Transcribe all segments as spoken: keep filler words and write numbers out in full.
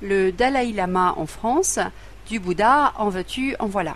Le Dalai Lama en France, du Bouddha en veux-tu, en voilà.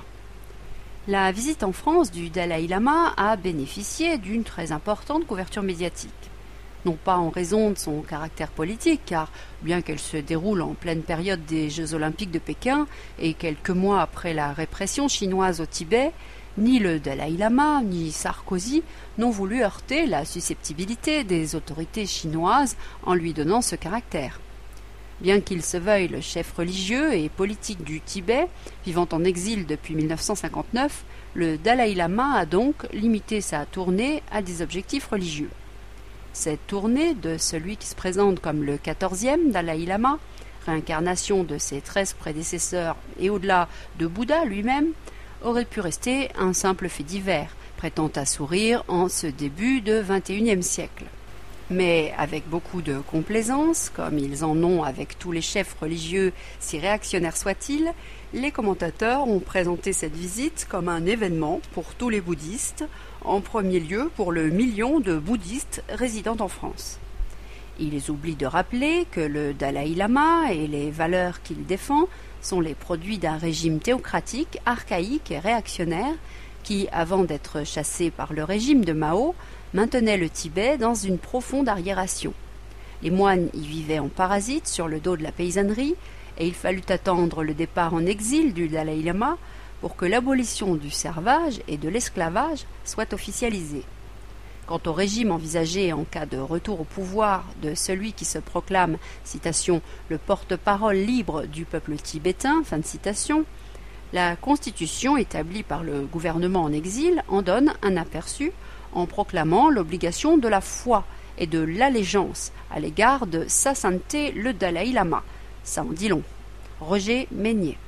La visite en France du Dalai Lama a bénéficié d'une très importante couverture médiatique. Non pas en raison de son caractère politique, car bien qu'elle se déroule en pleine période des Jeux Olympiques de Pékin et quelques mois après la répression chinoise au Tibet, ni le Dalai Lama ni Sarkozy n'ont voulu heurter la susceptibilité des autorités chinoises en lui donnant ce caractère. Bien qu'il se veuille le chef religieux et politique du Tibet, vivant en exil depuis mille neuf cent cinquante-neuf, le Dalai Lama a donc limité sa tournée à des objectifs religieux. Cette tournée de celui qui se présente comme le quatorzième Dalai Lama, réincarnation de ses treize prédécesseurs et au-delà de Bouddha lui-même, aurait pu rester un simple fait divers, prêtant à sourire en ce début de vingt et unième siècle. Mais avec beaucoup de complaisance, comme ils en ont avec tous les chefs religieux, si réactionnaires soient-ils, les commentateurs ont présenté cette visite comme un événement pour tous les bouddhistes, en premier lieu pour le million de bouddhistes résidant en France. Ils oublient de rappeler que le Dalai Lama et les valeurs qu'il défend sont les produits d'un régime théocratique, archaïque et réactionnaire qui, avant d'être chassé par le régime de Mao, maintenait le Tibet dans une profonde arriération. Les moines y vivaient en parasites sur le dos de la paysannerie et il fallut attendre le départ en exil du Dalai Lama pour que l'abolition du servage et de l'esclavage soit officialisée. Quant au régime envisagé en cas de retour au pouvoir de celui qui se proclame, citation, le porte-parole libre du peuple tibétain, fin de citation, la constitution établie par le gouvernement en exil en donne un aperçu en proclamant l'obligation de la foi et de l'allégeance à l'égard de Sa Sainteté le Dalai Lama. Ça en dit long. Roger Meignier.